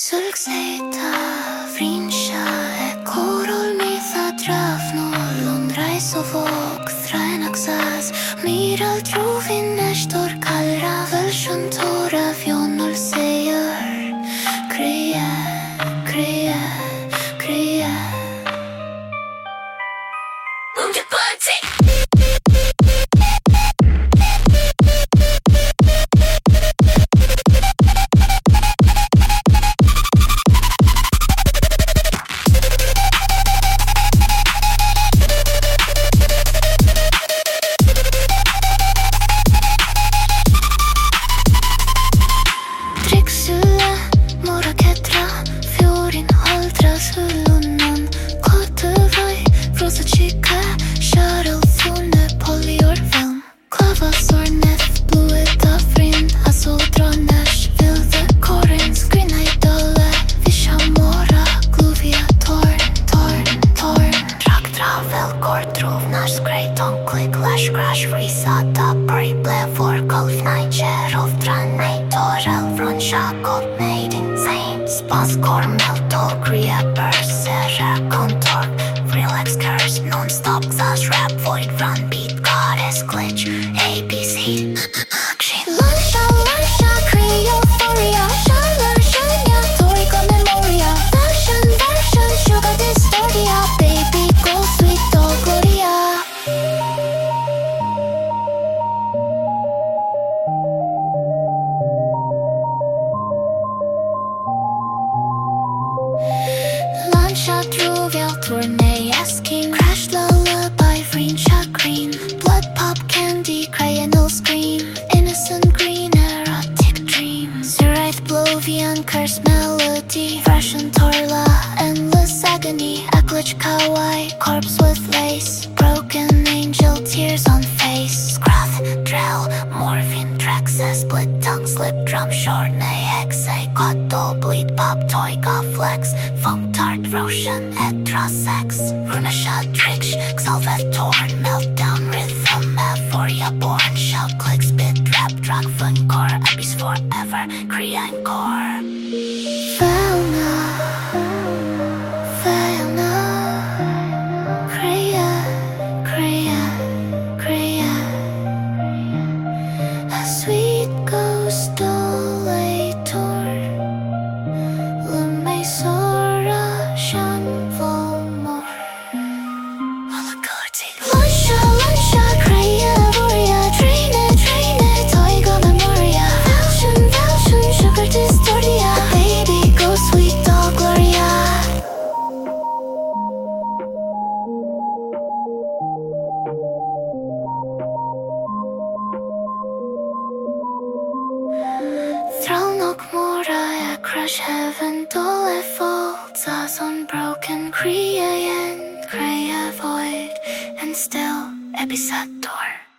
Sulkseita vrinsja korol mida drafnol reis og våg thrænaksas Miral trúfin stór kalra völsjun tóra fjónul segjur Krya, krya, krya Unge party Clash crash risata Pari ble for golf night Chair of tranay Torel Från Jakob made insane Spans kormel tol Kria berserra kontor Relax curse non-stop Clash rap void run beat Goddess glitch ABC Lansha lansha Kria euphoria Shala shanya Toriko memoria Version version Sugar dystoria Baby go sweet dog gloria Lansha Truvial Tourney Asking Crash Lullaby Vrinsja Green Blood Pop Candy Cryanal Scream Innocent Green Erotic Dream Zerite Blovian Curse Melody Version Torla Endless Agony Glitch Kawaii Corpse with Lace Broken Angel Tears on Face Scrath Drell Morphine Traxa Split Tongue Slip Drum Short Nay Hexe Cotto Bleed Pop Toy Flex Funk Tart Roshan Heterosex Runasha Trix Xalvet Torn Meltdown Rhythm Euphoria Born Shout Click Spit Rap Drug Fun Core Abyss Forever Kriya and Core Fauna Fauna Kriya Kriya Kriya A sweet ghost dolator Lumay Sora Shan Volmor Lansha Lansha Kriya Euphoria Train it Toiga memoria Valshan Valshan Sugar dystoria Baby go sweet dog gloria Thrallnok Mora Crush Heaven Dole Folds Us unbroken Kriya Yen Kriya Void And still Episator